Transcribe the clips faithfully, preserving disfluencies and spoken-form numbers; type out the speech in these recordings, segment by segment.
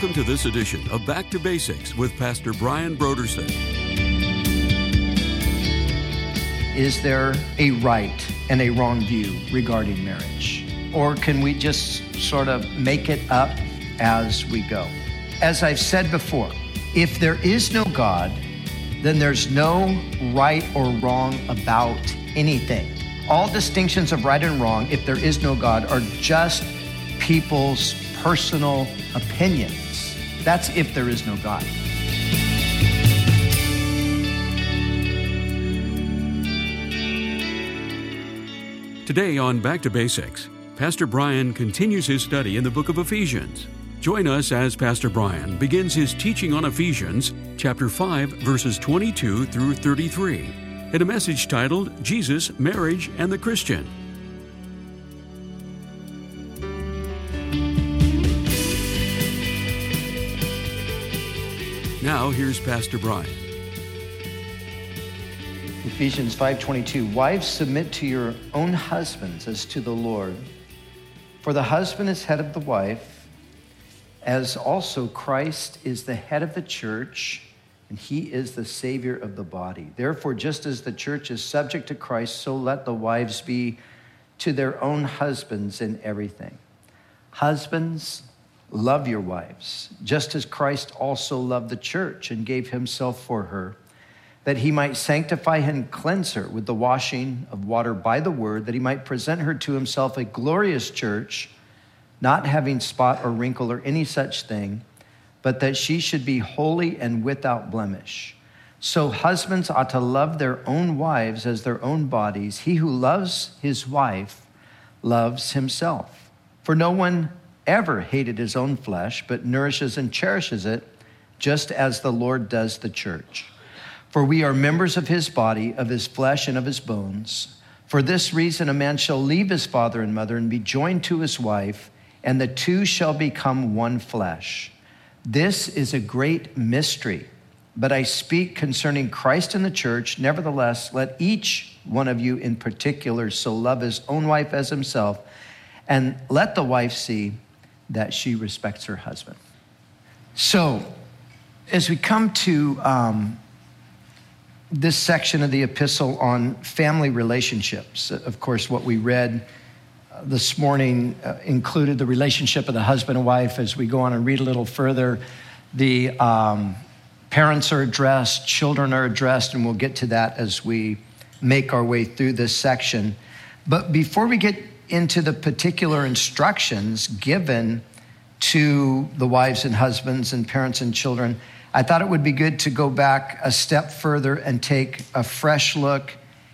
Welcome to this edition of Back to Basics with Pastor Brian Brodersen. Is there a right and a wrong view regarding marriage? Or can we just sort of make it up as we go? As I've said before, if there is no God, then there's no right or wrong about anything. All distinctions of right and wrong, if there is no God, are just people's personal opinions. That's if there is no God. Today on Back to Basics, Pastor Brian continues his study in the book of Ephesians. Join us as Pastor Brian begins his teaching on Ephesians, chapter five, verses twenty-two through thirty-three, in a message titled, Jesus, Marriage, and the Christian. Now, here's Pastor Brian. Ephesians five twenty-two, wives, submit to your own husbands as to the Lord. For the husband is head of the wife, as also Christ is the head of the church, and he is the Savior of the body. Therefore, just as the church is subject to Christ, so let the wives be to their own husbands in everything. Husbands, love your wives, just as Christ also loved the church and gave himself for her, that he might sanctify and cleanse her with the washing of water by the word, that he might present her to himself a glorious church, not having spot or wrinkle or any such thing, but that she should be holy and without blemish. So husbands ought to love their own wives as their own bodies. He who loves his wife loves himself. For no one ever hated his own flesh, but nourishes and cherishes it, just as the Lord does the church. For we are members of his body, of his flesh, and of his bones. For this reason, a man shall leave his father and mother and be joined to his wife, and the two shall become one flesh. This is a great mystery, but I speak concerning Christ and the church. Nevertheless, let each one of you in particular so love his own wife as himself, and let the wife see that she respects her husband. So, as we come to um, this section of the epistle on family relationships, of course, what we read uh, this morning uh, included the relationship of the husband and wife. As we go on and read a little further, the um, parents are addressed, children are addressed, and we'll get to that as we make our way through this section. But before we get into the particular instructions given to the wives and husbands and parents and children, I thought it would be good to go back a step further and take a fresh look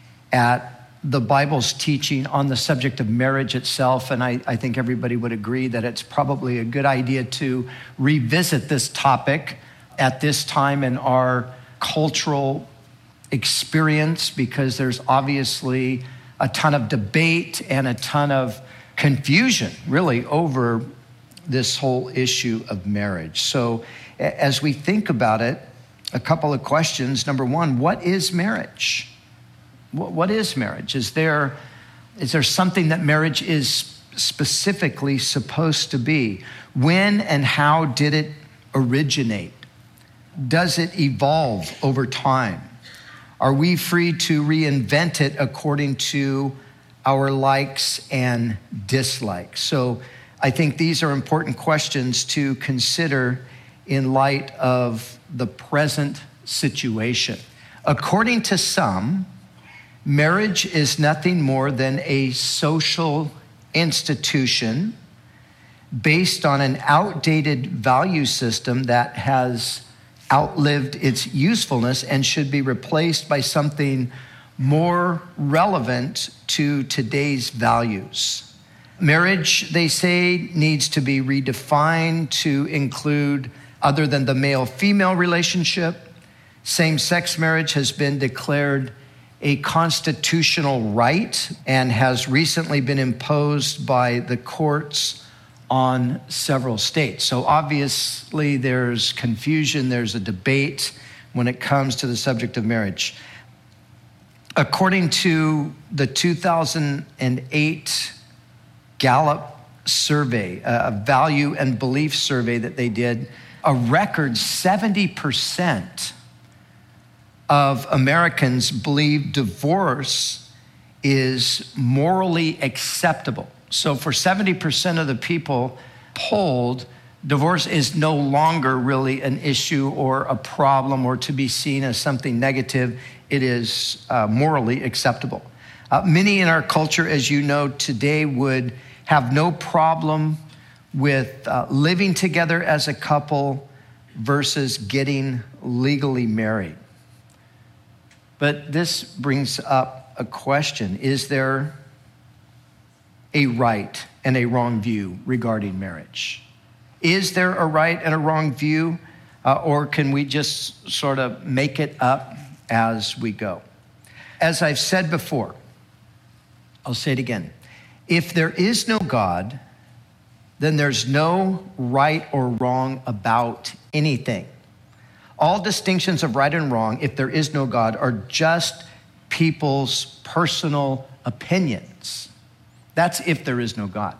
at the Bible's teaching on the subject of marriage itself. And I, I think everybody would agree that it's probably a good idea to revisit this topic at this time in our cultural experience, because there's obviously a ton of debate and a ton of confusion, really, over this whole issue of marriage. So as we think about it, a couple of questions. Number one, what is marriage? What is marriage? Is there, is there something that marriage is specifically supposed to be? When and how did it originate? Does it evolve over time? Are we free to reinvent it according to our likes and dislikes? So I think these are important questions to consider in light of the present situation. According to some, marriage is nothing more than a social institution based on an outdated value system that has outlived its usefulness and should be replaced by something more relevant to today's values. Marriage, they say, needs to be redefined to include other than the male-female relationship. Same-sex marriage has been declared a constitutional right and has recently been imposed by the courts on several states. So obviously there's confusion, there's a debate when it comes to the subject of marriage. According to the two thousand eight Gallup survey, a value and belief survey that they did, a record seventy percent of Americans believe divorce is morally acceptable. So for seventy percent of the people polled, divorce is no longer really an issue or a problem or to be seen as something negative. It is uh, morally acceptable. Uh, many in our culture, as you know, today would have no problem with uh, living together as a couple versus getting legally married. But this brings up a question. Is there a right and a wrong view regarding marriage? Is there a right and a wrong view, uh, or can we just sort of make it up as we go? As I've said before, I'll say it again. If there is no God, then there's no right or wrong about anything. All distinctions of right and wrong, if there is no God, are just people's personal opinions. That's if there is no God.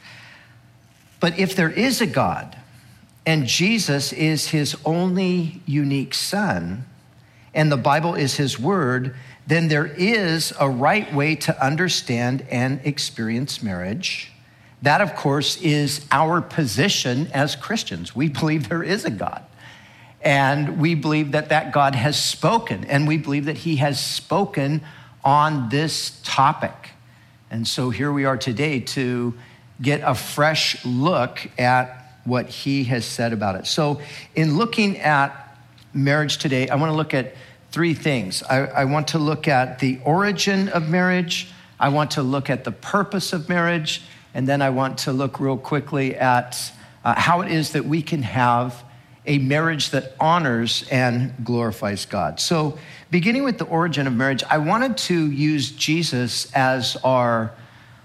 But if there is a God, and Jesus is his only unique son, and the Bible is his word, then there is a right way to understand and experience marriage. That, of course, is our position as Christians. We believe there is a God. And we believe that that God has spoken, and we believe that he has spoken on this topic. And so here we are today to get a fresh look at what he has said about it. So in looking at marriage today, I want to look at three things. I, I want to look at the origin of marriage. I want to look at the purpose of marriage. And then I want to look real quickly at uh, how it is that we can have a marriage that honors and glorifies God. So beginning with the origin of marriage, I wanted to use Jesus as our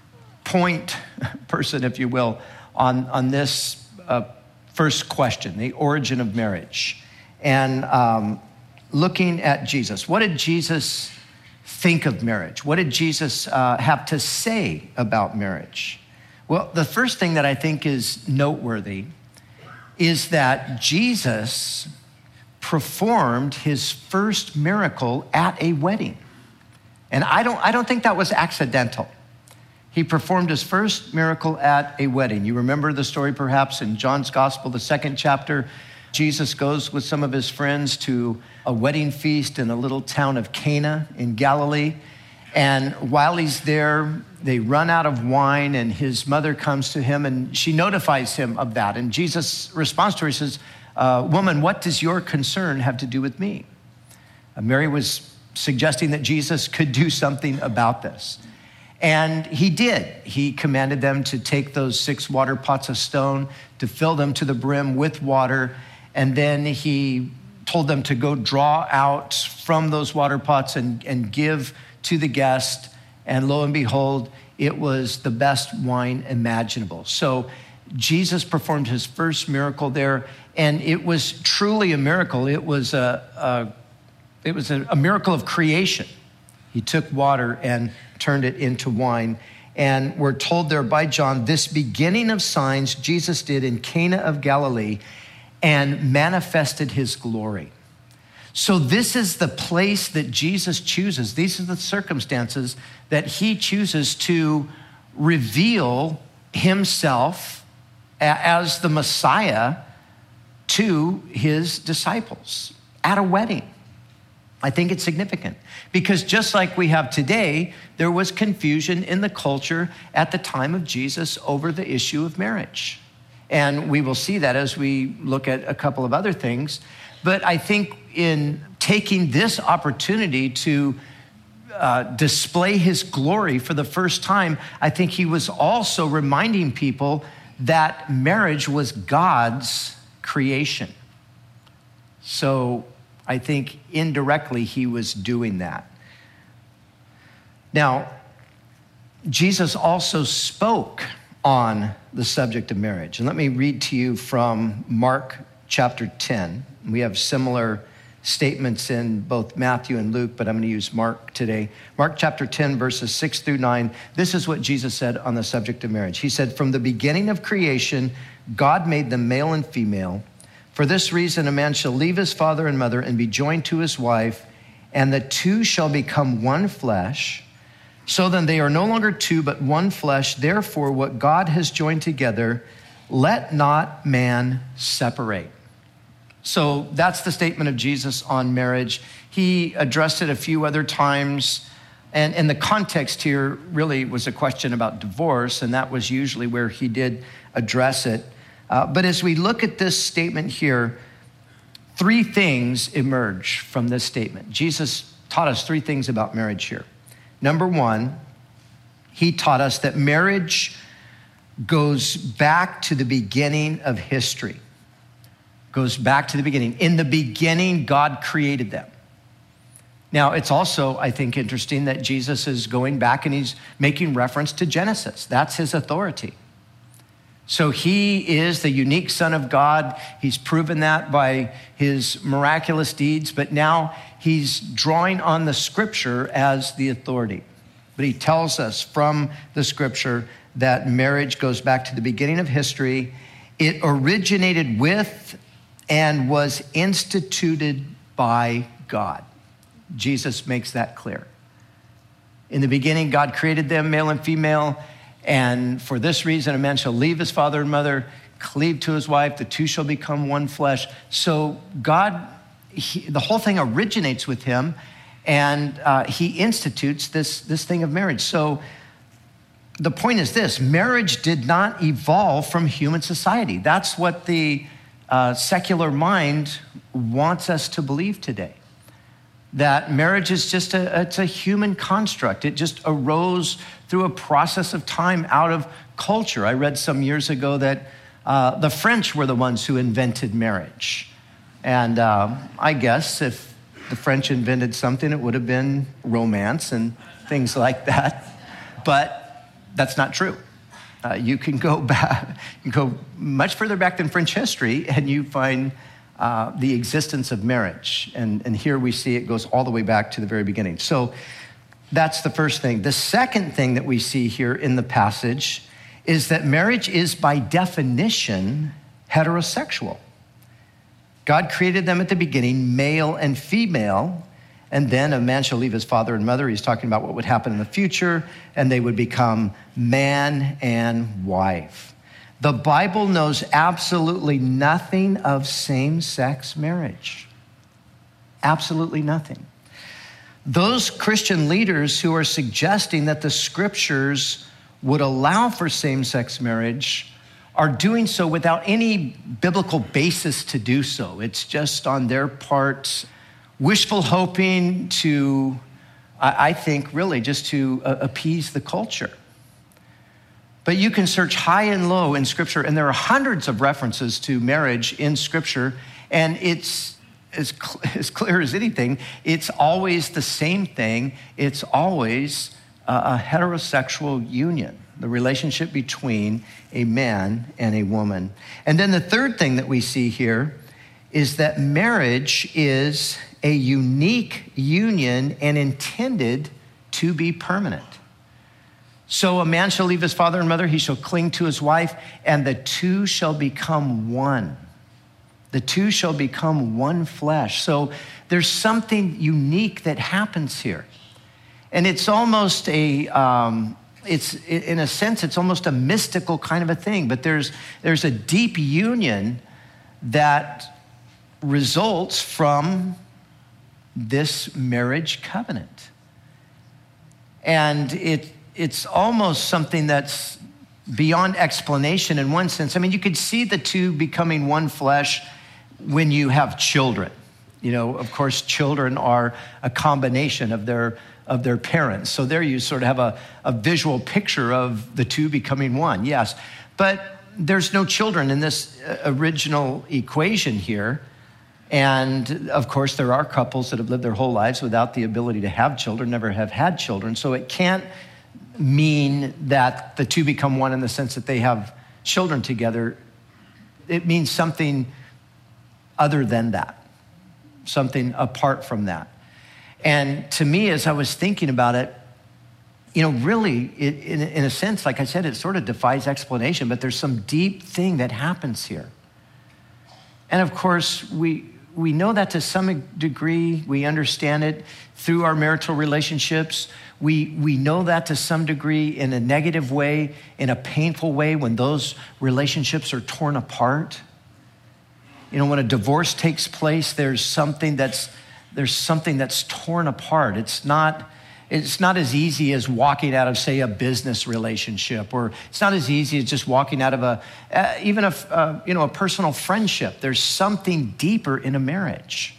point person, if you will, on, on this uh, first question, the origin of marriage. And um, looking at Jesus. What did Jesus think of marriage? What did Jesus uh, have to say about marriage? Well, the first thing that I think is noteworthy is that Jesus performed his first miracle at a wedding. And I don't, I don't think that was accidental. He performed his first miracle at a wedding. You remember the story perhaps in John's Gospel, the second chapter. Jesus goes with some of his friends to a wedding feast in a little town of Cana in Galilee. And while he's there, they run out of wine, and his mother comes to him and she notifies him of that. And Jesus responds to her, he says, uh, woman, what does your concern have to do with me? Uh, Mary was suggesting that Jesus could do something about this. And he did. He commanded them to take those six water pots of stone, to fill them to the brim with water. And then he told them to go draw out from those water pots and, and give to the guest. And lo and behold, it was the best wine imaginable. So Jesus performed his first miracle there, and it was truly a miracle. It was a, a it was a, a miracle of creation. He took water and turned it into wine. And we're told there by John, this beginning of signs Jesus did in Cana of Galilee and manifested his glory. So this is the place that Jesus chooses. These are the circumstances that he chooses to reveal himself as the Messiah to his disciples at a wedding. I think it's significant because just like we have today, there was confusion in the culture at the time of Jesus over the issue of marriage. And we will see that as we look at a couple of other things. But I think in taking this opportunity to uh, display his glory for the first time, I think he was also reminding people that marriage was God's creation. So I think indirectly he was doing that. Now, Jesus also spoke on the subject of marriage. And let me read to you from Mark chapter ten. We have similar statements in both Matthew and Luke, but I'm going to use Mark today. Mark chapter ten, verses six through nine. This is what Jesus said on the subject of marriage. He said, "From the beginning of creation, God made them male and female. For this reason, a man shall leave his father and mother and be joined to his wife, and the two shall become one flesh. So then they are no longer two, but one flesh. Therefore, what God has joined together, let not man separate." So that's the statement of Jesus on marriage. He addressed it a few other times. And, and the context here really was a question about divorce, and that was usually where he did address it. Uh, but as we look at this statement here, three things emerge from this statement. Jesus taught us three things about marriage here. Number one, he taught us that marriage goes back to the beginning of history. Goes back to the beginning. In the beginning, God created them. Now, it's also, I think, interesting that Jesus is going back and he's making reference to Genesis. That's his authority. So he is the unique Son of God. He's proven that by his miraculous deeds, but now he's drawing on the scripture as the authority. But he tells us from the scripture that marriage goes back to the beginning of history. It originated with and was instituted by God. Jesus makes that clear. In the beginning, God created them, male and female, and for this reason, a man shall leave his father and mother, cleave to his wife, the two shall become one flesh. So God, he, the whole thing originates with him, and uh, he institutes this, this thing of marriage. So the point is this: marriage did not evolve from human society. That's what the uh, secular mind wants us to believe today. That marriage is just a, it's a human construct. It just arose through a process of time out of culture. I read some years ago that uh, the French were the ones who invented marriage. And uh, I guess if the French invented something, it would have been romance and things like that. But that's not true. Uh, you can go back, you can go much further back than French history, and you find uh, the existence of marriage. And, and here we see it goes all the way back to the very beginning. So that's the first thing. The second thing that we see here in the passage is that marriage is by definition heterosexual. God created them at the beginning, male and female, and then a man shall leave his father and mother. He's talking about what would happen in the future, and they would become man and wife. The Bible knows absolutely nothing of same-sex marriage. Absolutely nothing. Those Christian leaders who are suggesting that the scriptures would allow for same-sex marriage are doing so without any biblical basis to do so. It's just on their part wishful hoping to, I think, really just to appease the culture. But you can search high and low in Scripture, and there are hundreds of references to marriage in Scripture, and it's as, cl- as clear as anything. It's always the same thing. It's always a, a heterosexual union, the relationship between a man and a woman. And then the third thing that we see here is that marriage is a unique union and intended to be permanent. So a man shall leave his father and mother, he shall cling to his wife, and the two shall become one. The two shall become one flesh. So there's something unique that happens here. And it's almost a, um, it's in a sense, it's almost a mystical kind of a thing, but there's, there's a deep union that results from this marriage covenant. And it it's almost something that's beyond explanation in one sense. I mean, you could see the two becoming one flesh when you have children. You know, of course, children are a combination of their of their parents. So there you sort of have a, a visual picture of the two becoming one, yes. But there's no children in this original equation here. And of course, there are couples that have lived their whole lives without the ability to have children, never have had children. So it can't mean that the two become one in the sense that they have children together. It means something other than that. something apart from that. And to me, as I was thinking about it, you know, really, it, in, in a sense, like I said, it sort of defies explanation, but there's some deep thing that happens here. And of course, we we know that to some degree. We understand it through our marital relationships. We we know that to some degree in a negative way, in a painful way, when those relationships are torn apart. You know, when a divorce takes place, there's something that's there's something that's torn apart. It's not it's not as easy as walking out of, say, a business relationship, or it's not as easy as just walking out of a uh, even a uh, you know a personal friendship. There's something deeper in a marriage,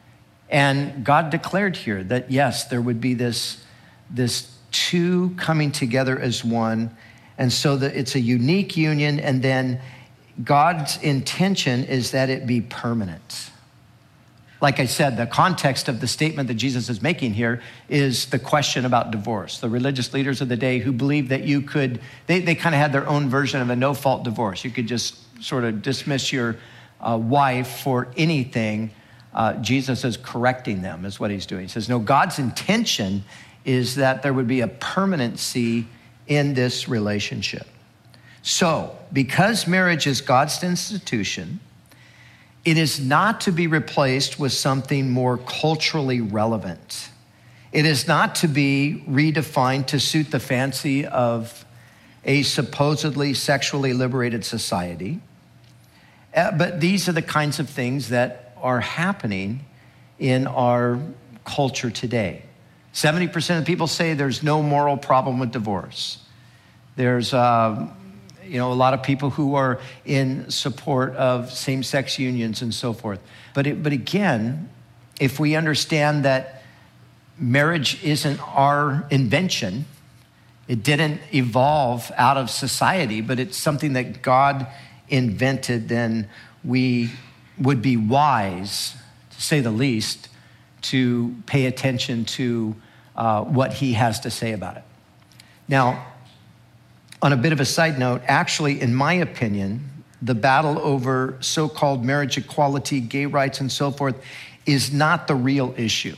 and God declared here that yes, there would be this this two coming together as one, and so that it's a unique union, and then God's intention is that it be permanent. Like I said, the context of the statement that Jesus is making here is the question about divorce. The religious leaders of the day who believed that you could, they, they kind of had their own version of a no-fault divorce. You could just sort of dismiss your uh, wife for anything. Uh, Jesus is correcting them, is what he's doing. He says, no, God's intention is that there would be a permanency in this relationship. So, because marriage is God's institution, it is not to be replaced with something more culturally relevant. It is not to be redefined to suit the fancy of a supposedly sexually liberated society. Uh, but these are the kinds of things that are happening in our culture today. seventy percent of people say there's no moral problem with divorce. There's... Uh, You know, a lot of people who are in support of same-sex unions and so forth. But it, but again, if we understand that marriage isn't our invention, it didn't evolve out of society, but it's something that God invented, then we would be wise, to say the least, to pay attention to uh, what he has to say about it. Now, on a bit of a side note, actually, in my opinion, the battle over so-called marriage equality, gay rights, and so forth is not the real issue.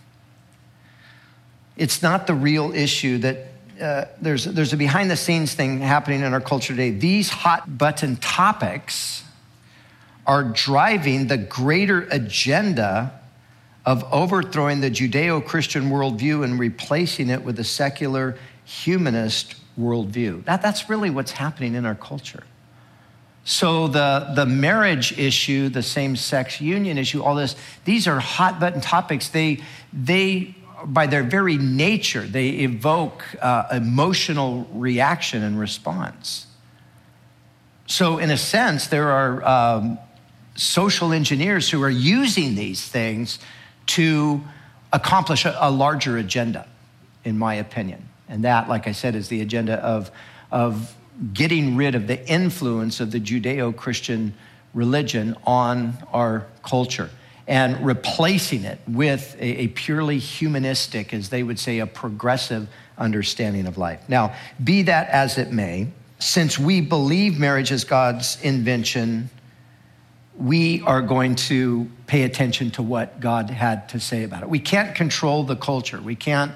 It's not the real issue that uh, there's, there's a behind-the-scenes thing happening in our culture today. These hot-button topics are driving the greater agenda of overthrowing the Judeo-Christian worldview and replacing it with a secular humanist worldview. That, that's really what's happening in our culture. So the, the marriage issue, the same-sex union issue, all this, these are hot-button topics. They, they, by their very nature, they evoke uh, emotional reaction and response. So in a sense, there are um, social engineers who are using these things to accomplish a, a larger agenda, in my opinion. And that, like I said, is the agenda of, of getting rid of the influence of the Judeo-Christian religion on our culture and replacing it with a, a purely humanistic, as they would say, a progressive understanding of life. Now, be that as it may, since we believe marriage is God's invention, we are going to pay attention to what God had to say about it. We can't control the culture. We can't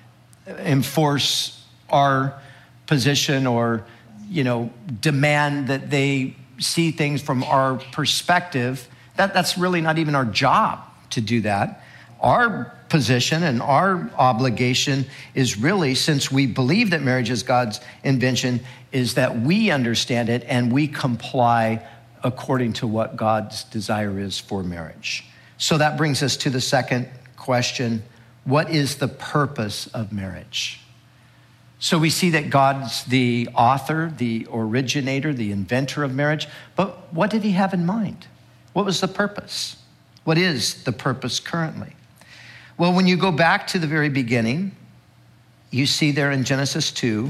enforce our position or, you know, demand that they see things from our perspective. That, that's really not even our job to do that. Our position and our obligation is really, since we believe that marriage is God's invention, is that we understand it and we comply according to what God's desire is for marriage. So that brings us to the second question. What is the purpose of marriage? So we see that God's the author, the originator, the inventor of marriage. But what did he have in mind? What was the purpose? What is the purpose currently? Well, when you go back to the very beginning, you see there in Genesis two,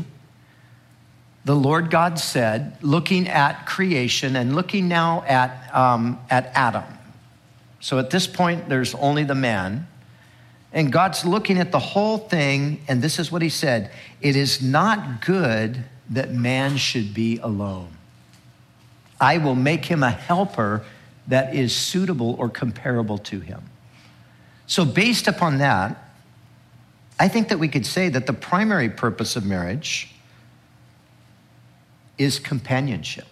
the Lord God said, looking at creation and looking now at, um, at Adam. So at this point, there's only the man. And God's looking at the whole thing, and this is what he said: it is not good that man should be alone. I will make him a helper that is suitable or comparable to him. So based upon that, I think that we could say that the primary purpose of marriage is companionship.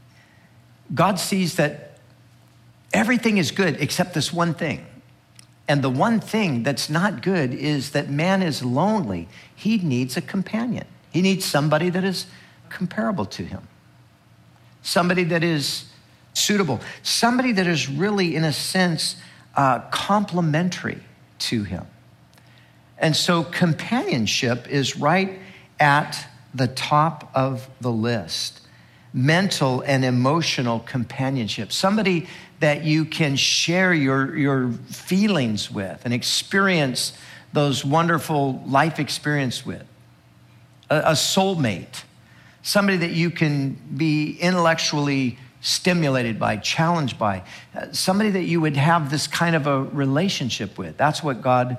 God sees that everything is good except this one thing. And the one thing that's not good is that man is lonely. He needs a companion. He needs somebody that is comparable to him. Somebody that is suitable. Somebody that is really, in a sense, uh, complementary to him. And so companionship is right at the top of the list. Mental and emotional companionship. Somebody that you can share your, your feelings with and experience those wonderful life experience with. A, a soulmate. Somebody that you can be intellectually stimulated by, challenged by. Uh, somebody that you would have this kind of a relationship with. That's what God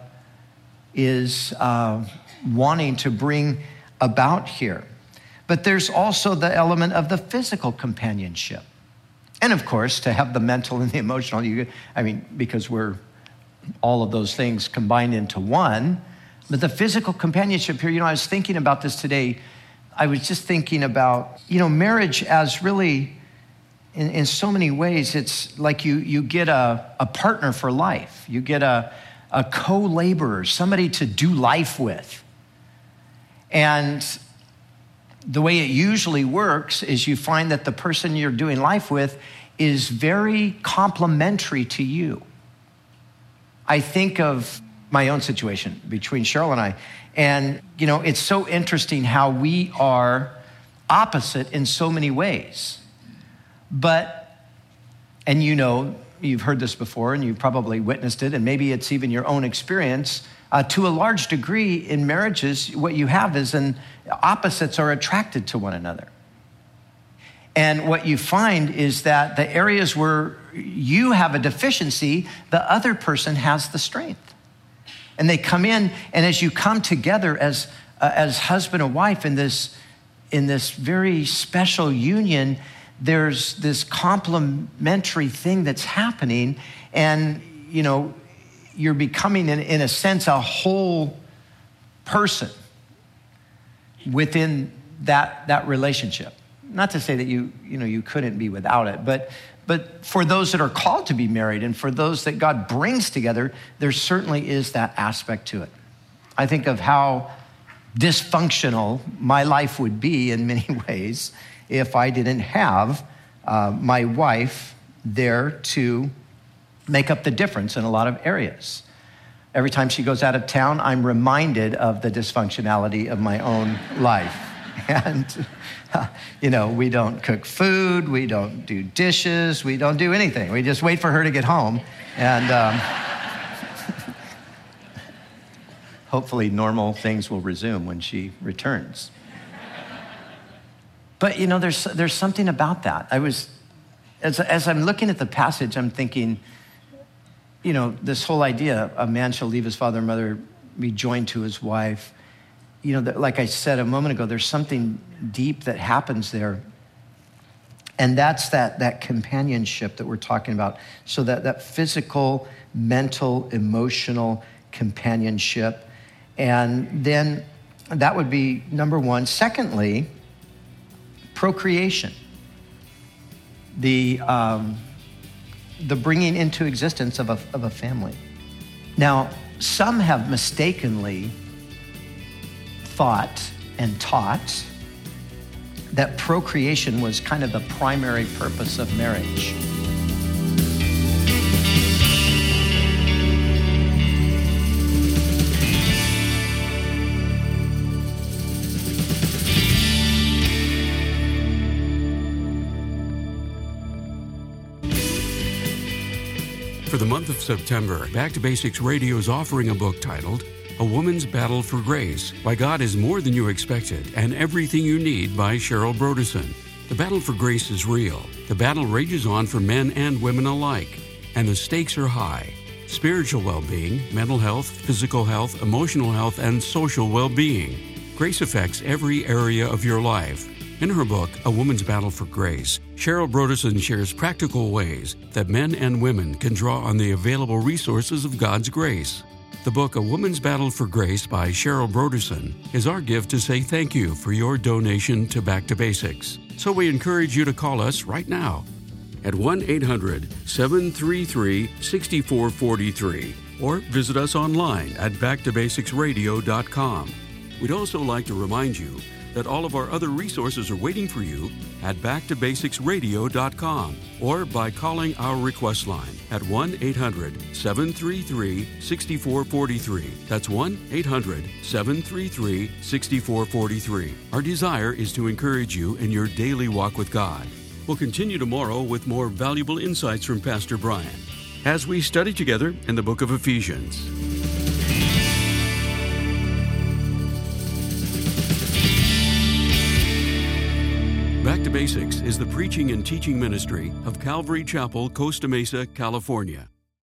is uh, wanting to bring about here. But there's also the element of the physical companionship. And of course, to have the mental and the emotional, you, I mean, because we're all of those things combined into one. But the physical companionship here, you know, I was thinking about this today. I was just thinking about, you know, marriage as really, in, in so many ways, it's like you you get a, a partner for life. You get a, a co-laborer, somebody to do life with. And the way it usually works is you find that the person you're doing life with is very complementary to you. I think of my own situation between Cheryl and I, and you know, it's so interesting how we are opposite in so many ways. But, and you know, you've heard this before and you've probably witnessed it, and maybe it's even your own experience. Uh, to a large degree in marriages, what you have is an opposites are attracted to one another. And what you find is that the areas where you have a deficiency, the other person has the strength. And they come in, and as you come together as uh, as husband and wife in this in this very special union, there's this complementary thing that's happening, and you know, you're becoming, in, in a sense, a whole person within that, that relationship. Not to say that you, you know, you couldn't be without it, but, but for those that are called to be married and for those that God brings together, there certainly is that aspect to it. I think of how dysfunctional my life would be in many ways if I didn't have uh, my wife there to make up the difference in a lot of areas. Every time she goes out of town, I'm reminded of the dysfunctionality of my own life. And, uh, you know, we don't cook food, we don't do dishes, we don't do anything. We just wait for her to get home. And um, hopefully normal things will resume when she returns. But, you know, there's there's something about that. I was, as, as I'm looking at the passage, I'm thinking, you know, this whole idea, a man shall leave his father and mother, be joined to his wife. You know, like I said a moment ago, there's something deep that happens there. And that's that, that companionship that we're talking about. So that, that physical, mental, emotional companionship. And then that would be number one. Secondly, procreation. The... Um, the bringing into existence of a, of a family. Now, some have mistakenly thought and taught that procreation was kind of the primary purpose of marriage. For the month of September, Back to Basics Radio is offering a book titled A Woman's Battle for Grace, Why God is More Than You Expected, and Everything You Need by Cheryl Broderson. The battle for grace is real. The battle rages on for men and women alike, and the stakes are high. Spiritual well-being, mental health, physical health, emotional health, and social well-being. Grace affects every area of your life. In her book, A Woman's Battle for Grace, Cheryl Broderson shares practical ways that men and women can draw on the available resources of God's grace. The book, A Woman's Battle for Grace by Cheryl Broderson, is our gift to say thank you for your donation to Back to Basics. So we encourage you to call us right now at one eight hundred, seven three three, six four four three or visit us online at back to basics radio dot com. We'd also like to remind you that all of our other resources are waiting for you at back to basics radio dot com or by calling our request line at one eight hundred, seven three three, six four four three. That's one eight hundred, seven three three, six four four three. Our desire is to encourage you in your daily walk with God. We'll continue tomorrow with more valuable insights from Pastor Brian as we study together in the book of Ephesians. Back to Basics is the preaching and teaching ministry of Calvary Chapel, Costa Mesa, California.